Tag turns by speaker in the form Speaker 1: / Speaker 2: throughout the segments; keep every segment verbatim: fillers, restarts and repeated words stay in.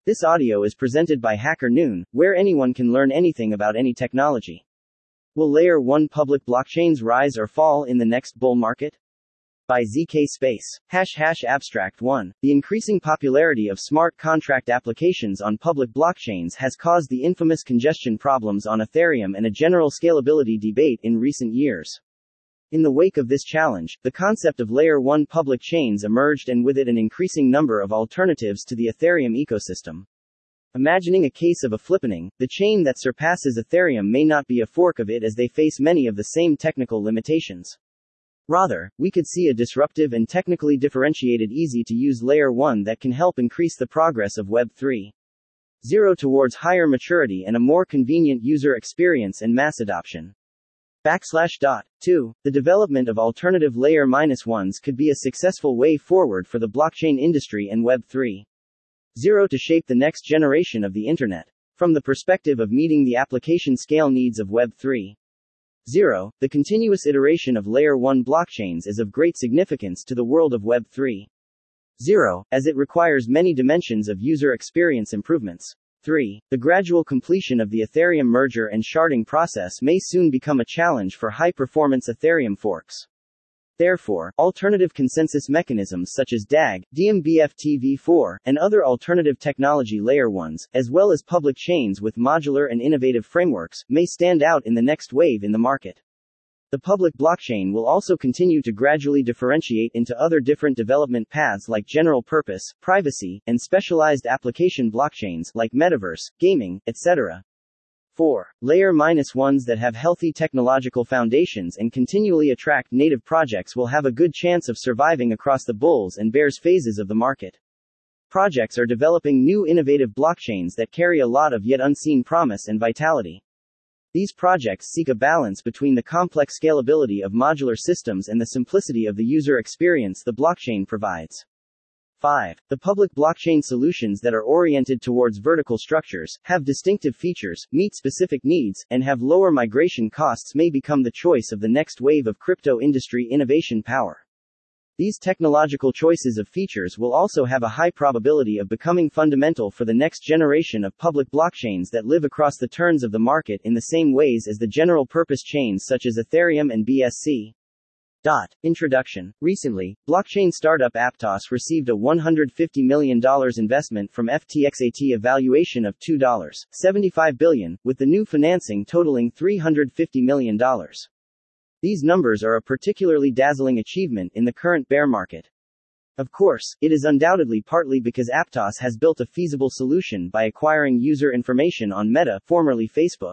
Speaker 1: This audio is presented by Hacker Noon, where anyone can learn anything about any technology. Will Layer one public blockchains rise or fall in the next bull market? By Z K Space. Hash hash Abstract one. The increasing popularity of smart contract applications on public blockchains has caused the infamous congestion problems on Ethereum and a general scalability debate in recent years. In the wake of this challenge, the concept of Layer one public chains emerged, and with it an increasing number of alternatives to the Ethereum ecosystem. Imagining a case of a flippening, the chain that surpasses Ethereum may not be a fork of it, as they face many of the same technical limitations. Rather, we could see a disruptive and technically differentiated easy-to-use Layer one that can help increase the progress of Web three point oh towards higher maturity and a more convenient user experience and mass adoption. Backslash dot. two. The development of alternative layer minus ones could be a successful way forward for the blockchain industry and Web three point oh to shape the next generation of the Internet. From the perspective of meeting the application scale needs of Web three point oh, the continuous iteration of Layer one blockchains is of great significance to the world of Web three point oh, as it requires many dimensions of user experience improvements. three. The gradual completion of the Ethereum merger and sharding process may soon become a challenge for high-performance Ethereum forks. Therefore, alternative consensus mechanisms such as D A G, D M B F T v four, and other alternative technology layer ones, as well as public chains with modular and innovative frameworks, may stand out in the next wave in the market. The public blockchain will also continue to gradually differentiate into other different development paths like general purpose, privacy, and specialized application blockchains like metaverse, gaming, et cetera. four. Layer minus ones that have healthy technological foundations and continually attract native projects will have a good chance of surviving across the bulls and bears phases of the market. Projects are developing new innovative blockchains that carry a lot of yet unseen promise and vitality. These projects seek a balance between the complex scalability of modular systems and the simplicity of the user experience the blockchain provides. five. The public blockchain solutions that are oriented towards vertical structures, have distinctive features, meet specific needs, and have lower migration costs may become the choice of the next wave of crypto industry innovation power. These technological choices of features will also have a high probability of becoming fundamental for the next generation of public blockchains that live across the turns of the market in the same ways as the general-purpose chains such as Ethereum and B S C. Dot. Introduction. Recently, blockchain startup Aptos received a one hundred fifty million dollars investment from F T X at a valuation of two dollars and seventy-five billion dollars, with the new financing totaling three hundred fifty million dollars. These numbers are a particularly dazzling achievement in the current bear market. Of course, it is undoubtedly partly because Aptos has built a feasible solution by acquiring user information on Meta, formerly Facebook.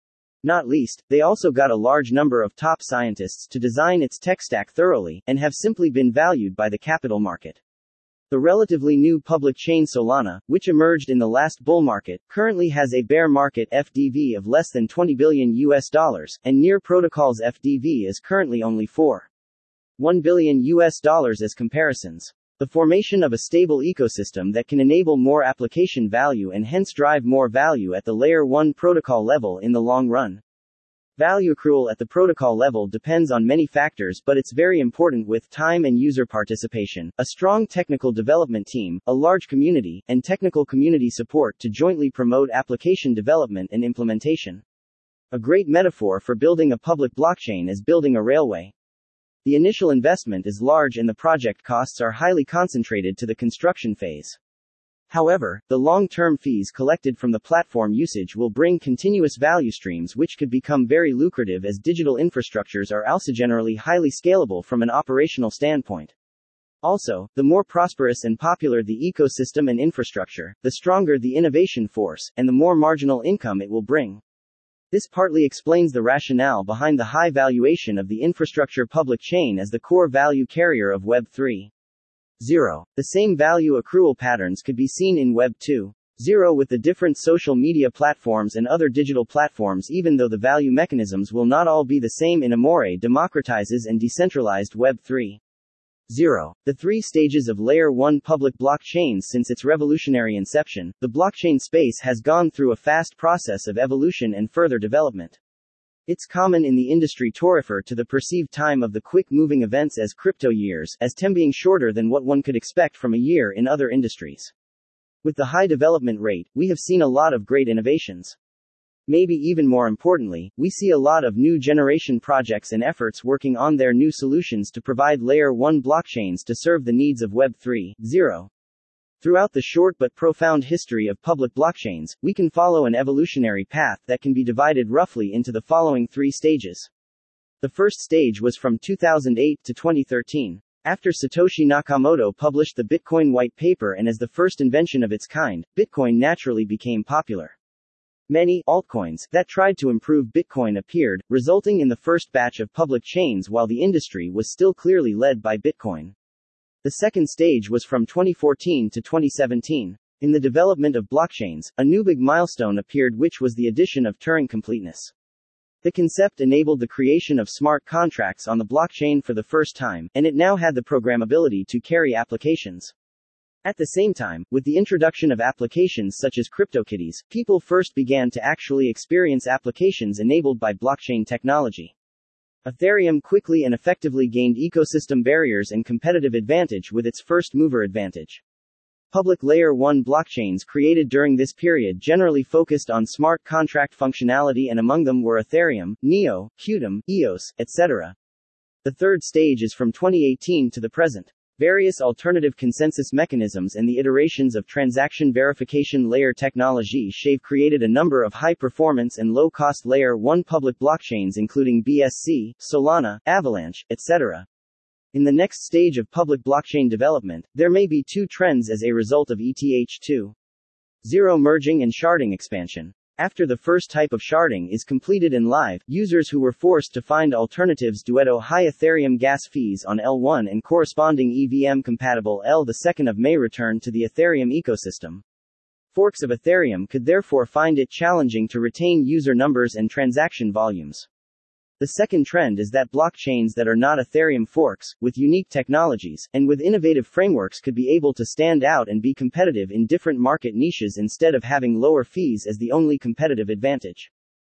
Speaker 1: Not least, they also got a large number of top scientists to design its tech stack thoroughly, and have simply been valued by the capital market. The relatively new public chain Solana, which emerged in the last bull market, currently has a bear market F D V of less than twenty billion U S dollars, and Near Protocol's F D V is currently only four point one billion U S dollars as comparisons. The formation of a stable ecosystem that can enable more application value and hence drive more value at the Layer one protocol level in the long run. Value accrual at the protocol level depends on many factors, but it's very important with time and user participation, a strong technical development team, a large community, and technical community support to jointly promote application development and implementation. A great metaphor for building a public blockchain is building a railway. The initial investment is large and the project costs are highly concentrated to the construction phase. However, the long-term fees collected from the platform usage will bring continuous value streams which could become very lucrative, as digital infrastructures are also generally highly scalable from an operational standpoint. Also, the more prosperous and popular the ecosystem and infrastructure, the stronger the innovation force, and the more marginal income it will bring. This partly explains the rationale behind the high valuation of the infrastructure public chain as the core value carrier of Web three point oh. The same value accrual patterns could be seen in Web two point oh with the different social media platforms and other digital platforms, even though the value mechanisms will not all be the same in Amore democratizes and decentralized Web three point oh. The three stages of Layer one public blockchains. Since its revolutionary inception, the blockchain space has gone through a fast process of evolution and further development. It's common in the industry to refer to the perceived time of the quick-moving events as crypto years, as them being shorter than what one could expect from a year in other industries. With the high development rate, we have seen a lot of great innovations. Maybe even more importantly, we see a lot of new generation projects and efforts working on their new solutions to provide Layer one blockchains to serve the needs of Web three point zero. Throughout the short but profound history of public blockchains, we can follow an evolutionary path that can be divided roughly into the following three stages. The first stage was from two thousand eight to twenty thirteen. After Satoshi Nakamoto published the Bitcoin white paper and as the first invention of its kind, Bitcoin naturally became popular. Many altcoins that tried to improve Bitcoin appeared, resulting in the first batch of public chains while the industry was still clearly led by Bitcoin. The second stage was from twenty fourteen to twenty seventeen. In the development of blockchains, a new big milestone appeared, which was the addition of Turing completeness. The concept enabled the creation of smart contracts on the blockchain for the first time, and it now had the programmability to carry applications. At the same time, with the introduction of applications such as CryptoKitties, people first began to actually experience applications enabled by blockchain technology. Ethereum quickly and effectively gained ecosystem barriers and competitive advantage with its first-mover advantage. Public Layer one blockchains created during this period generally focused on smart contract functionality, and among them were Ethereum, Neo, Qtum, E O S, et cetera. The third stage is from twenty eighteen to the present. Various alternative consensus mechanisms and the iterations of transaction verification layer technology have created a number of high-performance and low-cost Layer one public blockchains including B S C, Solana, Avalanche, et cetera. In the next stage of public blockchain development, there may be two trends as a result of E T H two point zero merging and sharding expansion. After the first type of sharding is completed and live, users who were forced to find alternatives duetto high Ethereum gas fees on L one and corresponding E V M-compatible L two may return to the Ethereum ecosystem. Forks of Ethereum could therefore find it challenging to retain user numbers and transaction volumes. The second trend is that blockchains that are not Ethereum forks, with unique technologies, and with innovative frameworks could be able to stand out and be competitive in different market niches instead of having lower fees as the only competitive advantage.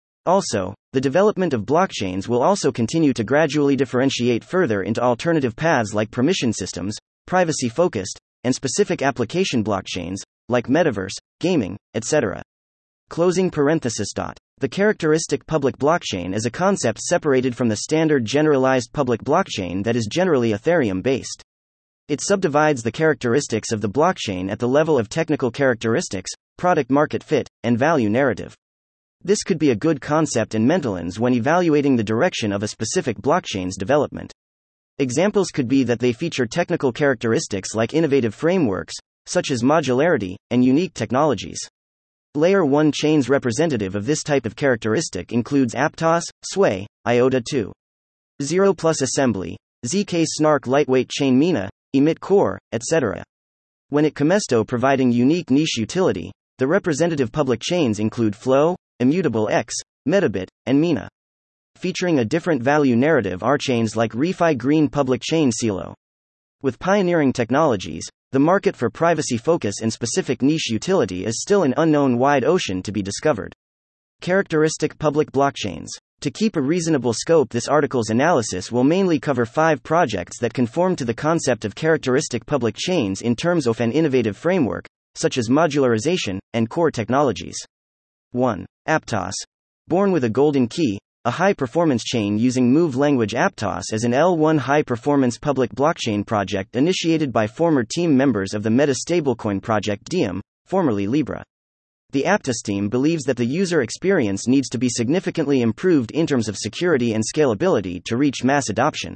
Speaker 2: Also, the development of blockchains will also continue to gradually differentiate further into alternative paths like permission systems, privacy-focused, and specific application blockchains, like metaverse, gaming, et cetera. Closing parenthesis. The characteristic public blockchain is a concept separated from the standard generalized public blockchain that is generally Ethereum-based. It subdivides the characteristics of the blockchain at the level of technical characteristics, product market fit, and value narrative. This could be a good concept and mentalins when evaluating the direction of a specific blockchain's development. Examples could be that they feature technical characteristics like innovative frameworks, such as modularity, and unique technologies. Layer one chains representative of this type of characteristic includes Aptos, Sway, I O T A two point zero Plus Assembly, Z K Snark Lightweight Chain Mina, Emit Core, et cetera. When it Comesto providing unique niche utility, the representative public chains include Flow, Immutable X, Metabit, and Mina. Featuring a different value narrative are chains like ReFi Green Public Chain Silo. With pioneering technologies, the market for privacy focus and specific niche utility is still an unknown wide ocean to be discovered. Characteristic public blockchains. To keep a reasonable scope, this article's analysis will mainly cover five projects that conform to the concept of characteristic public chains in terms of an innovative framework, such as modularization and core technologies. one. Aptos. Born with a golden key, a high-performance chain using Move language. Aptos is an L one high-performance public blockchain project initiated by former team members of the Meta stablecoin project Diem, formerly Libra. The Aptos team believes that the user experience needs to be significantly improved in terms of security and scalability to reach mass adoption.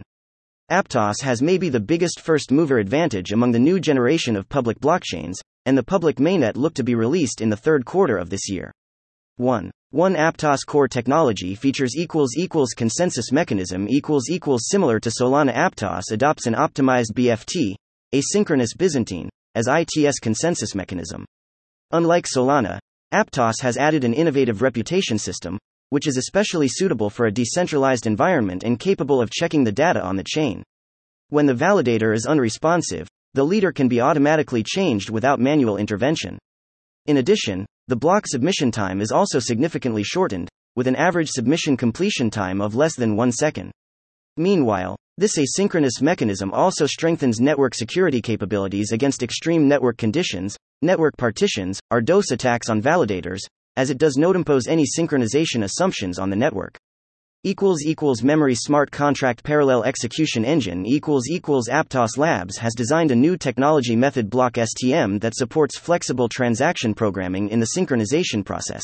Speaker 2: Aptos has maybe the biggest first-mover advantage among the new generation of public blockchains, and the public mainnet look to be released in the third quarter of this year. one. one Aptos core technology features equals equals consensus mechanism equals equals similar to Solana. Aptos adopts an optimized B F T, asynchronous Byzantine, as its consensus mechanism. Unlike Solana, Aptos has added an innovative reputation system, which is especially suitable for a decentralized environment and capable of checking the data on the chain. When the validator is unresponsive, the leader can be automatically changed without manual intervention. In addition, the block submission time is also significantly shortened, with an average submission completion time of less than one second. Meanwhile, This asynchronous mechanism also strengthens network security capabilities against extreme network conditions, network partitions, or DOS attacks on validators, as it does not impose any synchronization assumptions on the network. Equals equals Memory Smart Contract Parallel Execution Engine equals equals Aptos Labs has designed a new technology method block S T M that supports flexible transaction programming in the synchronization process.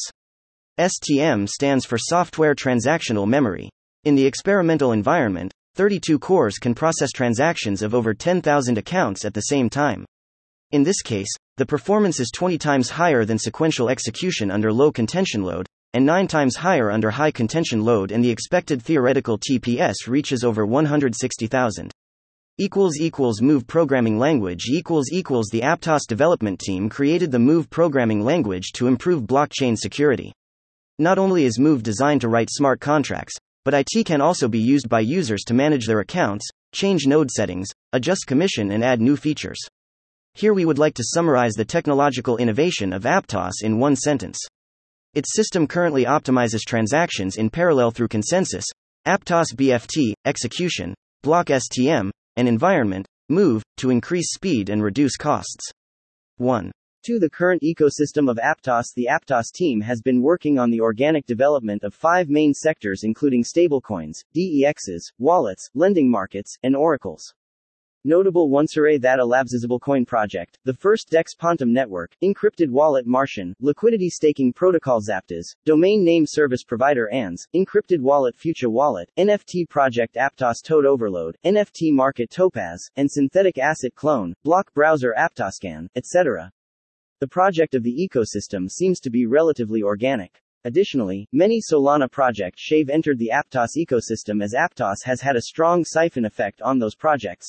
Speaker 2: S T M stands for Software Transactional Memory. In the experimental environment, thirty-two cores can process transactions of over ten thousand accounts at the same time. In this case, the performance is twenty times higher than sequential execution under low contention load, and nine times higher under high contention load, and the expected theoretical T P S reaches over one hundred sixty thousand. Equals equals Move Programming Language equals equals The Aptos development team created the Move programming language to improve blockchain security. Not only is Move designed to write smart contracts, but it can also be used by users to manage their accounts, change node settings, adjust commission, and add new features. Here we would like to summarize the technological innovation of Aptos in one sentence. Its system currently optimizes transactions in parallel through consensus, Aptos B F T, execution, block S T M, and environment, Move, to increase speed and reduce costs. one.
Speaker 1: To the current ecosystem of Aptos, the Aptos team has been working on the organic development of five main sectors including stablecoins, D E Xs, wallets, lending markets, and oracles. Notable one'sare that a Labsisablecoin project, the first DEX Pontum network, encrypted wallet Martian, liquidity staking protocol Zapdos, domain name service provider A N S, encrypted wallet Future Wallet, N F T project Aptos Toad Overload, N F T market Topaz, and synthetic asset clone, block browser Aptoscan, et cetera. The project of the ecosystem seems to be relatively organic. Additionally, many Solana projects have entered the Aptos ecosystem as Aptos has had a strong siphon effect on those projects.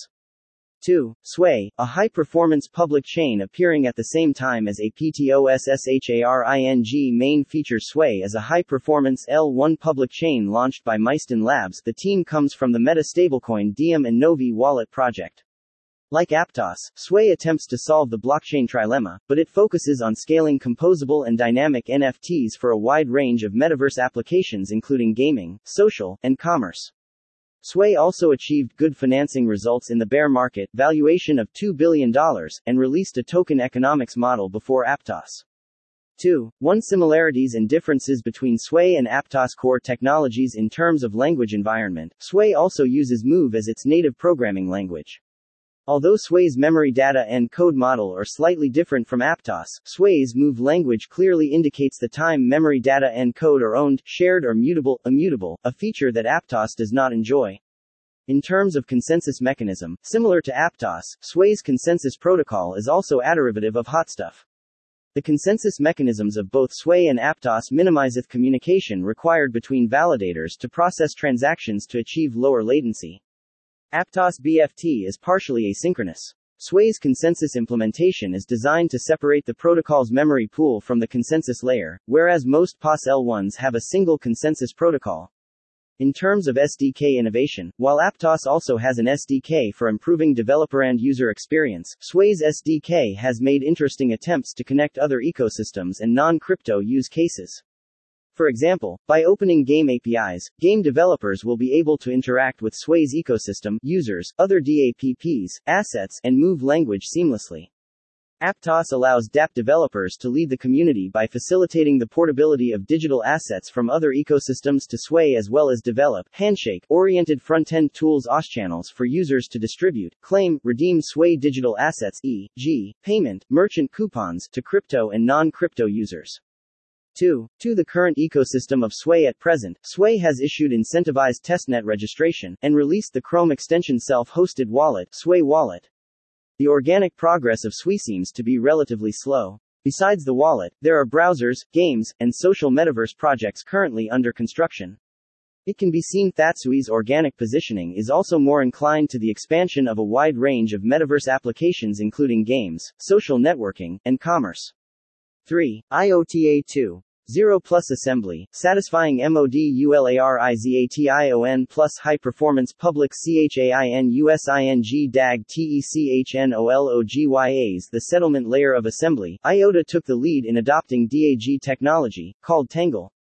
Speaker 1: two. Sway, a high-performance public chain appearing at the same time as Aptos main features. Sway is a high-performance L one public chain launched by Mystone Labs. The team comes from the Meta stablecoin Diem and Novi wallet project. Like Aptos, Sway attempts to solve the blockchain trilemma, but it focuses on scaling composable and dynamic N F Ts for a wide range of metaverse applications including gaming, social, and commerce. Sway also achieved good financing results in the bear market, valuation of two billion dollars, and released a token economics model before Aptos. two. one Similarities and differences between Sway and Aptos core technologies. In terms of language environment, Sway also uses Move as its native programming language. Although Sway's memory data and code model are slightly different from Aptos, Sway's Move language clearly indicates the time memory data and code are owned, shared, or mutable, immutable, a feature that Aptos does not enjoy. In terms of consensus mechanism, similar to Aptos, Sway's consensus protocol is also a derivative of Hotstuff. The consensus mechanisms of both Sway and Aptos minimizeth communication required between validators to process transactions to achieve lower latency. Aptos B F T is partially asynchronous. Sway's consensus implementation is designed to separate the protocol's memory pool from the consensus layer, whereas most P O S L ones have a single consensus protocol. In terms of S D K innovation, while Aptos also has an S D K for improving developer and user experience, Sway's S D K has made interesting attempts to connect other ecosystems and non-crypto use cases. For example, by opening game A P Is, game developers will be able to interact with Sway's ecosystem, users, other dapps, assets, and Move language seamlessly. Aptos allows dApp developers to lead the community by facilitating the portability of digital assets from other ecosystems to Sway, as well as develop handshake-oriented front-end tools O S channels for users to distribute, claim, redeem Sway digital assets, for example, payment, merchant coupons, to crypto and non-crypto users. two. To the current ecosystem of Sway. At present, Sway has issued incentivized testnet registration, and released the Chrome extension self-hosted wallet, Sway Wallet. The organic progress of Sway seems to be relatively slow. Besides the wallet, there are browsers, games, and social metaverse projects currently under construction. It can be seen that Sway's organic positioning is also more inclined to the expansion of a wide range of metaverse applications including games, social networking, and commerce. three. I O T A two point oh plus assembly, satisfying MODULARIZATION plus high-performance public CHAINUSING DAG TECHNOLOGYAs. The settlement layer of assembly, I O T A took the lead in adopting D A G technology, called Tangle.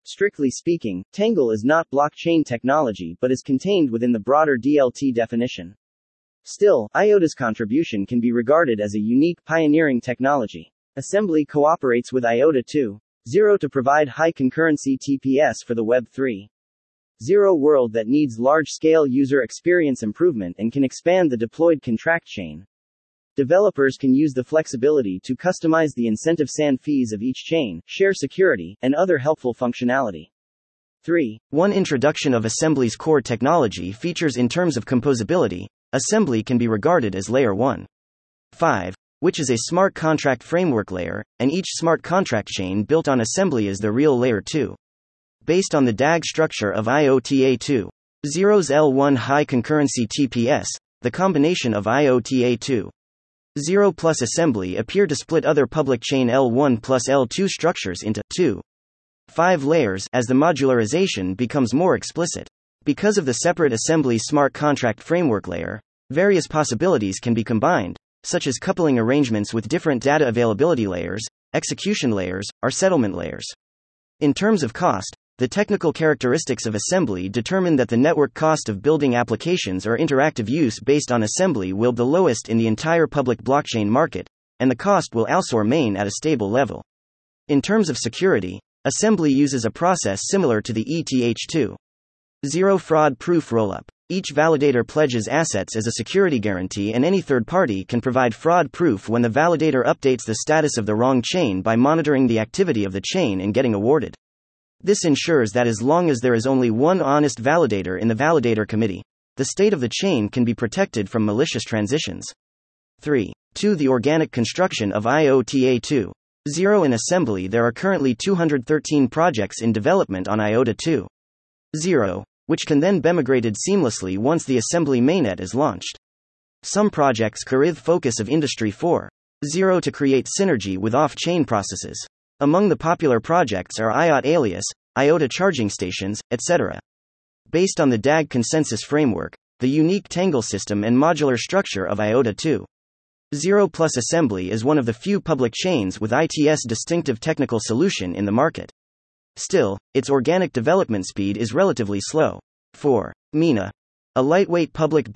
Speaker 1: Strictly speaking, Tangle is not blockchain technology but is contained within the broader D L T definition. Still, I O T A's contribution can be regarded as a unique, pioneering technology. Assembly cooperates with I O T A two point zero to provide high concurrency T P S for the Web three point zero world that needs large-scale user experience improvement and can expand the deployed contract chain. Developers can use the flexibility to customize the incentive sand fees of each chain, share security, and other helpful functionality. three.
Speaker 2: One introduction of Assembly's core technology features in terms of composability. Assembly can be regarded as layer one point five, which is a smart contract framework layer, and each smart contract chain built on Assembly is the real layer two. Based on the D A G structure of I O T A two point zero's L one high concurrency T P S, the combination of I O T A two point zero plus Assembly appear to split other public chain L one plus L two structures into two point five layers as the modularization becomes more explicit. Because of the separate Assembly smart contract framework layer, various possibilities can be combined, such as coupling arrangements with different data availability layers, execution layers, or settlement layers. In terms of cost, the technical characteristics of Assembly determine that the network cost of building applications or interactive use based on Assembly will be the lowest in the entire public blockchain market, and the cost will also remain at a stable level. In terms of security, Assembly uses a process similar to the E T H two point zero fraud proof rollup. Each validator pledges assets as a security guarantee, and any third party can provide fraud proof when the validator updates the status of the wrong chain by monitoring the activity of the chain and getting awarded. This ensures that as long as there is only one honest validator in the validator committee, the state of the chain can be protected from malicious transitions. three. two. The organic construction of I O T A two point zero in Assembly. There are currently two hundred thirteen projects in development on I O T A two point zero, which can then be migrated seamlessly once the Assembly mainnet is launched. Some projects carry the focus of Industry four point zero to create synergy with off-chain processes. Among the popular projects are I O T Alias, I O T A charging stations, et cetera. Based on the D A G consensus framework, the unique Tangle system and modular structure of I O T A two point zero plus Assembly is one of the few public chains with I T S distinctive technical solution in the market. Still, its organic development speed is relatively slow. four. Mina. A lightweight public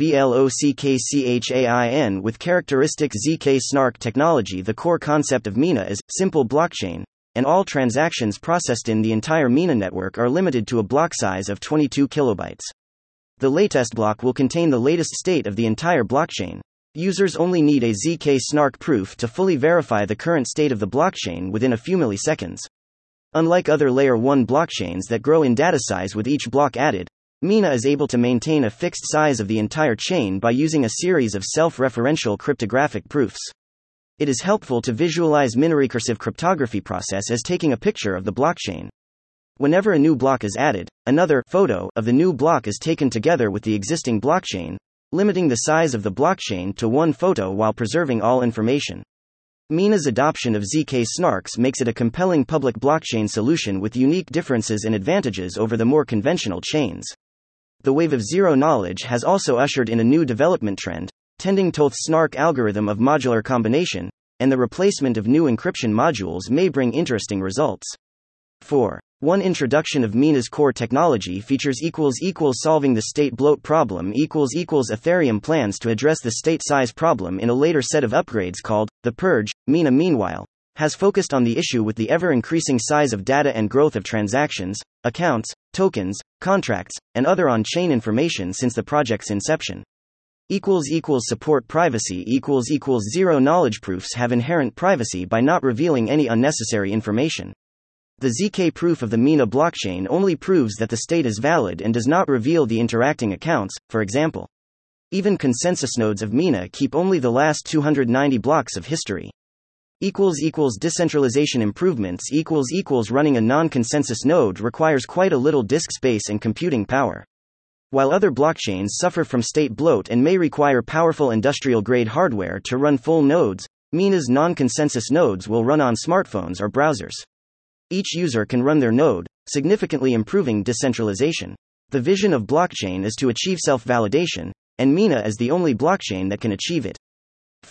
Speaker 2: blockchain with characteristic Z K SNARK technology. The core concept of Mina is simple blockchain, and all transactions processed in the entire Mina network are limited to a block size of twenty-two kilobytes. The latest block will contain the latest state of the entire blockchain. Users only need a Z K SNARK proof to fully verify the current state of the blockchain within a few milliseconds. Unlike other layer one blockchains that grow in data size with each block added, Mina is able to maintain a fixed size of the entire chain by using a series of self-referential cryptographic proofs. It is helpful to visualize Mina recursive cryptography process as taking a picture of the blockchain. Whenever a new block is added, another photo of the new block is taken together with the existing blockchain, limiting the size of the blockchain to one photo while preserving all information. Mina's adoption of Z K SNARKs makes it a compelling public blockchain solution with unique differences and advantages over the more conventional chains. The wave of zero knowledge has also ushered in a new development trend, tending toward SNARK algorithm of modular combination, and the replacement of new encryption modules may bring interesting results. four. One introduction of Mina's core technology features equals equals solving the state bloat problem equals equals Ethereum plans to address the state size problem in a later set of upgrades called the Purge. Mina, meanwhile, has focused on the issue with the ever-increasing size of data and growth of transactions, accounts, tokens, contracts, and other on-chain information since the project's inception. Equals equals support privacy equals equals zero knowledge proofs have inherent privacy by not revealing any unnecessary information. The Z K proof of the Mina blockchain only proves that the state is valid and does not reveal the interacting accounts, for example. Even consensus nodes of Mina keep only the last two hundred ninety blocks of history. Equals equals decentralization improvements equals equals running a non-consensus node requires quite a little disk space and computing power. While other blockchains suffer from state bloat and may require powerful industrial-grade hardware to run full nodes, Mina's non-consensus nodes will run on smartphones or browsers. Each user can run their node, significantly improving decentralization. The vision of blockchain is to achieve self-validation, and Mina is the only blockchain that can achieve it. four.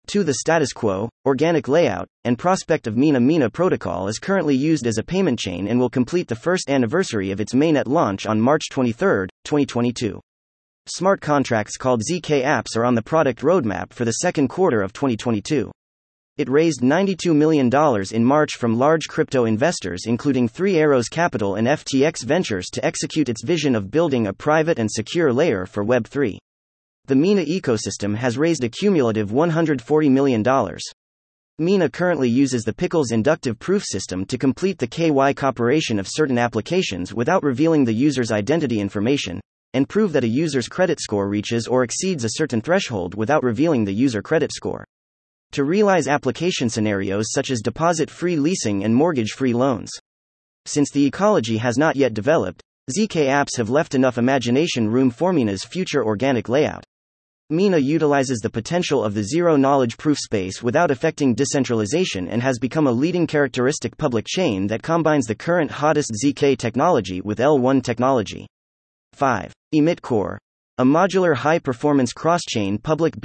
Speaker 2: two The status quo, organic layout, and prospect of Mina Mina protocol is currently used as a payment chain and will complete the first anniversary of its mainnet launch on March twenty-third, twenty twenty-two. Smart contracts called Z K Apps are on the product roadmap for the second quarter of twenty twenty-two. It raised ninety-two million dollars in March from large crypto investors including Three Arrows Capital and F T X Ventures to execute its vision of building a private and secure layer for Web three. The Mina ecosystem has raised a cumulative one hundred forty million dollars. Mina currently uses the Pickles inductive proof system to complete the K Y cooperation of certain applications without revealing the user's identity information, and prove that a user's credit score reaches or exceeds a certain threshold without revealing the user credit score. To realize application scenarios such as deposit-free leasing and mortgage-free loans. Since the ecology has not yet developed, Z K Apps have left enough imagination room for Mina's future organic layout. Mina utilizes the potential of the zero-knowledge proof space without affecting decentralization and has become a leading characteristic public chain that combines the current hottest Z K technology with L one technology. five. Emit Core. A modular high-performance cross-chain public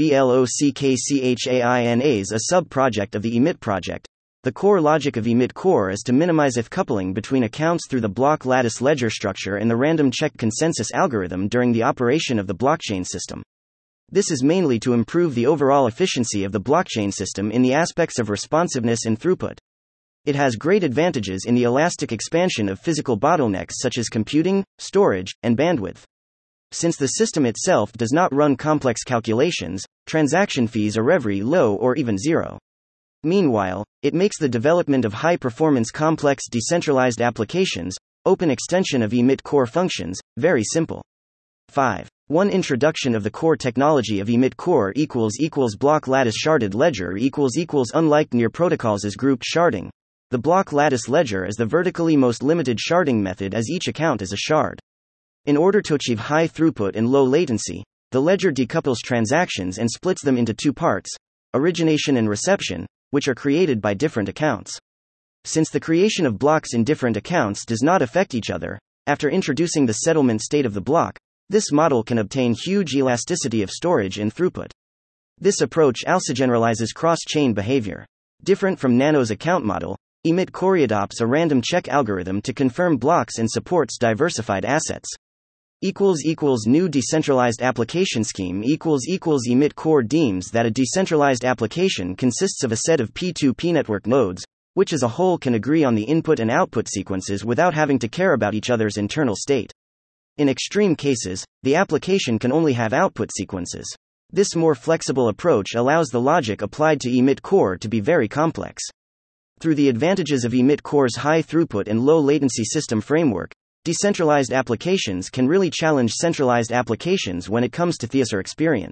Speaker 2: blockchain is a sub-project of the Emit project. The core logic of Emit Core is to minimize if coupling between accounts through the block lattice ledger structure and the random check consensus algorithm during the operation of the blockchain system. This is mainly to improve the overall efficiency of the blockchain system in the aspects of responsiveness and throughput. It has great advantages in the elastic expansion of physical bottlenecks such as computing, storage, and bandwidth. Since the system itself does not run complex calculations, transaction fees are very low or even zero. Meanwhile, it makes the development of high-performance complex decentralized applications, open extension of Emit Core functions, very simple. five. one Introduction of the core technology of Emit Core equals equals block lattice sharded ledger equals equals unlike near protocols as grouped sharding. The block lattice ledger is the vertically most limited sharding method as each account is a shard. In order to achieve high throughput and low latency, the ledger decouples transactions and splits them into two parts, origination and reception, which are created by different accounts. Since the creation of blocks in different accounts does not affect each other, after introducing the settlement state of the block, this model can obtain huge elasticity of storage and throughput. This approach also generalizes cross-chain behavior. Different from Nano's account model, Emit Core adopts a random check algorithm to confirm blocks and supports diversified assets. Equals equals new decentralized application scheme equals equals Emit Core deems that a decentralized application consists of a set of P two P network nodes, which as a whole can agree on the input and output sequences without having to care about each other's internal state. In extreme cases, the application can only have output sequences. This more flexible approach allows the logic applied to Emit Core to be very complex. Through the advantages of Emit Core's high throughput and low latency system framework, decentralized applications can really challenge centralized applications when it comes to the user experience.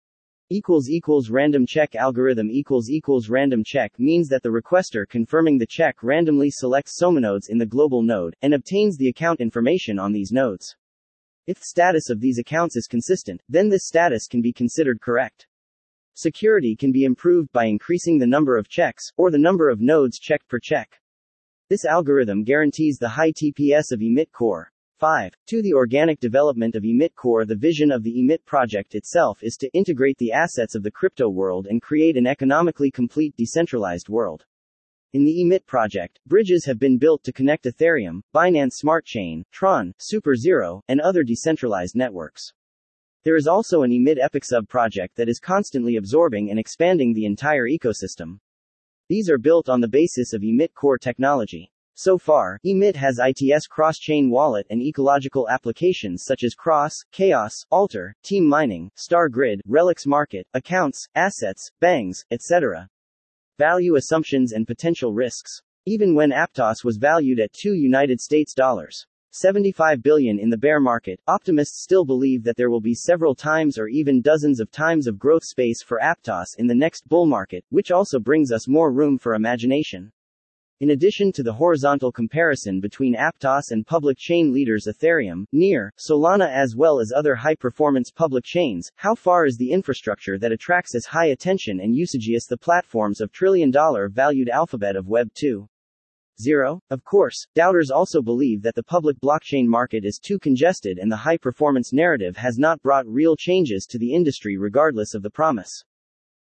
Speaker 1: Equals equals random check algorithm equals equals random check means that the requester confirming the check randomly selects somanodes in the global node and obtains the account information on these nodes. If the status of these accounts is consistent, then this status can be considered correct. Security can be improved by increasing the number of checks, or the number of nodes checked per check. This algorithm guarantees the high T P S of Emit Core. five. To the organic development of Emit Core. The vision of the Emit project itself is to integrate the assets of the crypto world and create an economically complete decentralized world. In the Emit project, bridges have been built to connect Ethereum, Binance Smart Chain, Tron, Super Zero, and other decentralized networks. There is also an Emit Epic sub-project that is constantly absorbing and expanding the entire ecosystem. These are built on the basis of Emit Core technology. So far, Emit has I T S cross-chain wallet and ecological applications such as Cross, Chaos, Alter, Team Mining, Star Grid, Relics Market, Accounts, Assets, Bangs, et cetera. Value assumptions and potential risks. Even when Aptos was valued at two United States dollars seventy-five billion in the bear market, optimists still believe that there will be several times or even dozens of times of growth space for Aptos in the next bull market, which also brings us more room for imagination. In addition to the horizontal comparison between Aptos and public chain leaders Ethereum, Near, Solana as well as other high-performance public chains, how far is the infrastructure that attracts as high attention and usage as the platforms of trillion-dollar valued alphabet of Web two point oh? Of course, doubters also believe that the public blockchain market is too congested and the high-performance narrative has not brought real changes to the industry regardless of the promise.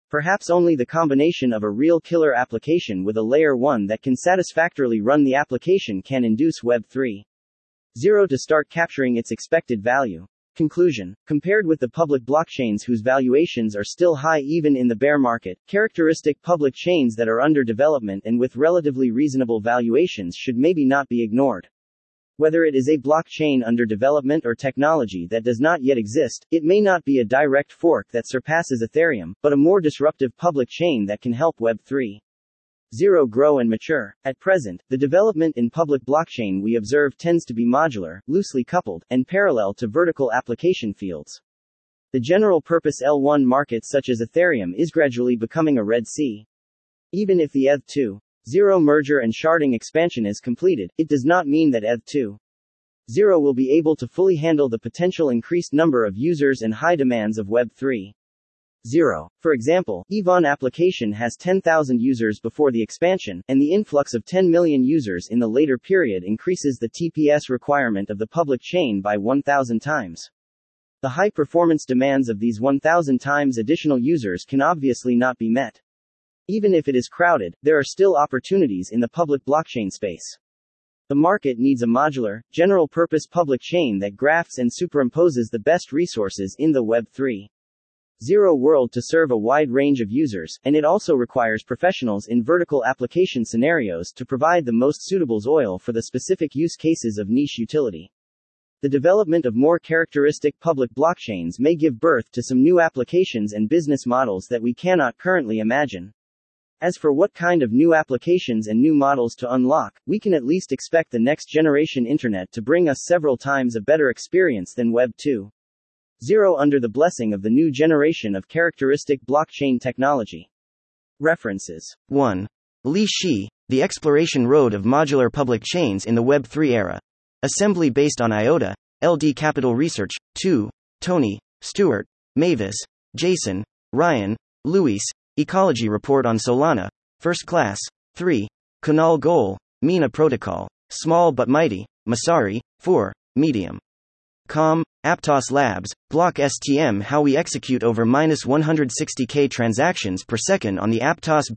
Speaker 1: Perhaps only the combination of a real killer application with a layer one that can satisfactorily run the application can induce Web three point zero to start capturing its expected value. Conclusion. Compared with the public blockchains whose valuations are still high even in the bear market, characteristic public chains that are under development and with relatively reasonable valuations should maybe not be ignored. Whether it is a blockchain under development or technology that does not yet exist, it may not be a direct fork that surpasses Ethereum, but a more disruptive public chain that can help Web three point zero grow and mature. At present, the development in public blockchain we observe tends to be modular, loosely coupled, and parallel to vertical application fields. The general-purpose L one market such as Ethereum is gradually becoming a Red Sea. Even if the E T H two point zero merger and sharding expansion is completed, it does not mean that E T H two point zero will be able to fully handle the potential increased number of users and high demands of Web three point zero. For example, Yvonne application has ten thousand users before the expansion, and the influx of ten million users in the later period increases the T P S requirement of the public chain by one thousand times. The high performance demands of these one thousand times additional users can obviously not be met. Even if it is crowded, there are still opportunities in the public blockchain space. The market needs a modular, general-purpose public chain that grafts and superimposes the best resources in the Web three point zero world to serve a wide range of users, and it also requires professionals in vertical application scenarios to provide the most suitable oil for the specific use cases of niche utility. The development of more characteristic public blockchains may give birth to some new applications and business models that we cannot currently imagine. As for what kind of new applications and new models to unlock, we can at least expect the next generation internet to bring us several times a better experience than Web two point zero under the blessing of the new generation of characteristic blockchain technology. References.
Speaker 2: one. Li Shi, The Exploration Road of Modular Public Chains in the Web three Era. Assembly based on IOTA, L D Capital Research. two. Tony, Stewart, Mavis, Jason, Ryan, Luis, Ecology Report on Solana, First Class. three. Kunal Goel, Mina Protocol, Small but Mighty, Masari. four. Medium. Com, Aptos Labs, Block S T M How we execute over minus one hundred sixty K transactions per second on the Aptos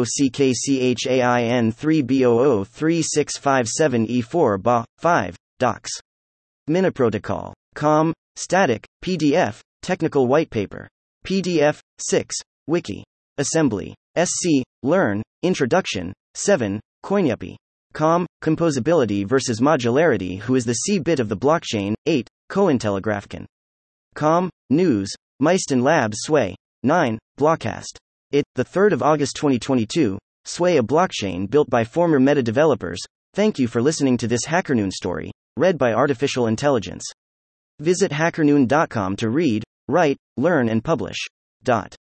Speaker 2: BLOCKCHAIN three B zero zero three six five seven E four B A. five. Docs. Mina Protocol. Com, Static, P D F, Technical White Paper. P D F, six. Wiki. Assembly. S C, Learn, Introduction. seven. Coinuppy. Com, Composability versus Modularity. Who is the C bit of the blockchain? eight. Cointelegraph. Com, News, Meiston Labs Sway. nine. Blockcast. It, the third of August twenty twenty-two, Sway, a blockchain built by former Meta developers. Thank you for listening to this HackerNoon story, read by Artificial Intelligence. Visit hackernoon dot com to read, write, learn and publish. Dot.